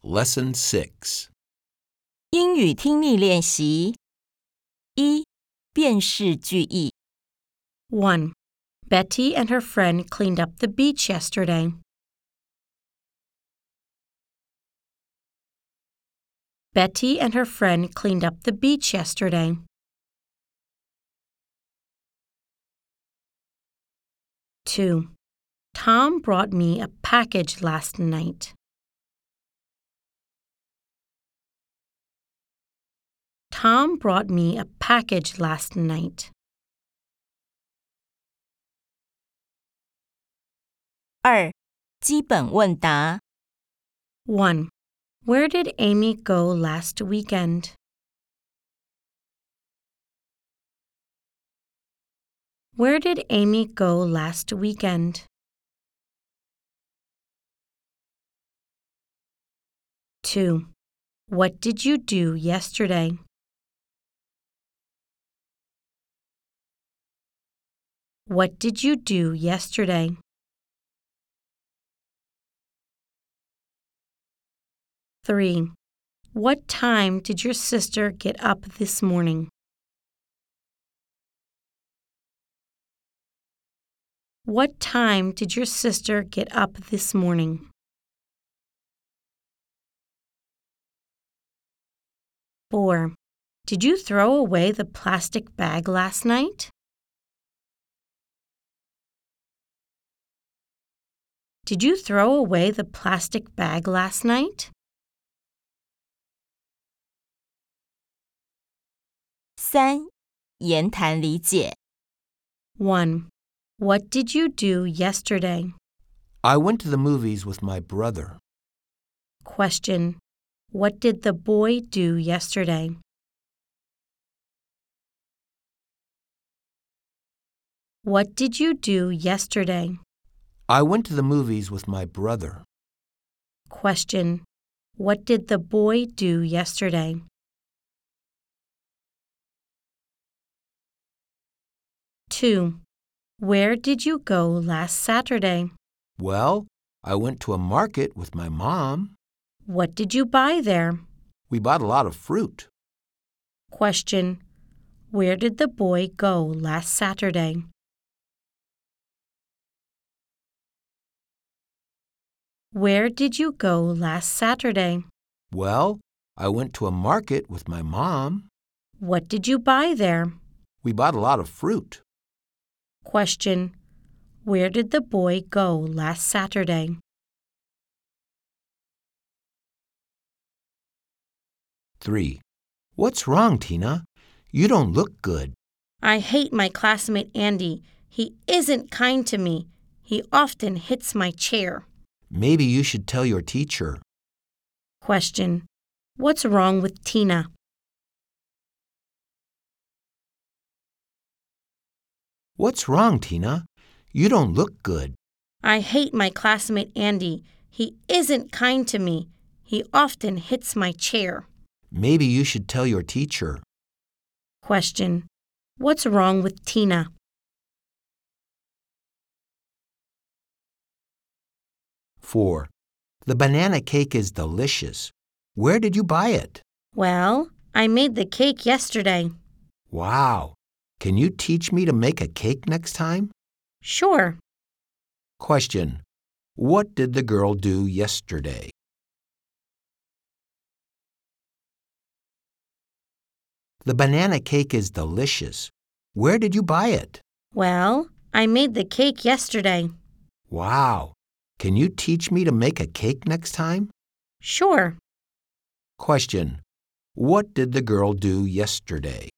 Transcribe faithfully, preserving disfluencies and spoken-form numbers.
Lesson six. 英语听力练习一、辨识句意。 one. Betty and her friend cleaned up the beach yesterday. Betty and her friend cleaned up the beach yesterday. two. Tom brought me a package last night. Tom brought me a package last night. 二、基本问答。 one. Where did Amy go last weekend? Where did Amy go last weekend? two. What did you do yesterday? What did you do yesterday? three. What time did your sister get up this morning? What time did your sister get up this morning? four. Did you throw away the plastic bag last night? Did you throw away the plastic bag last night? 三、言谈理解。 one. What did you do yesterday? I went to the movies with my brother. Question. What did the boy do yesterday? What did you do yesterday? I went to the movies with my brother. Question. What did the boy do yesterday? two. Where did you go last Saturday? Well, I went to a market with my mom. What did you buy there? We bought a lot of fruit. Question. Where did the boy go last Saturday? Where did you go last Saturday? Well, I went to a market with my mom. What did you buy there? We bought a lot of fruit. Question. Where did the boy go last Saturday? three. What's wrong, Tina? You don't look good. I hate my classmate Andy. He isn't kind to me. He often hits my chair. Maybe you should tell your teacher. Question. What's wrong with Tina? What's wrong, Tina? You don't look good. I hate my classmate Andy. He isn't kind to me. He often hits my chair. Maybe you should tell your teacher. Question. What's wrong with Tina? four. The banana cake is delicious. Where did you buy it? Well, I made the cake yesterday. Wow. Can you teach me to make a cake next time? Sure. Question. What did the girl do yesterday? The banana cake is delicious. Where did you buy it? Well, I made the cake yesterday. Wow. Can you teach me to make a cake next time? Sure. Question. What did the girl do yesterday?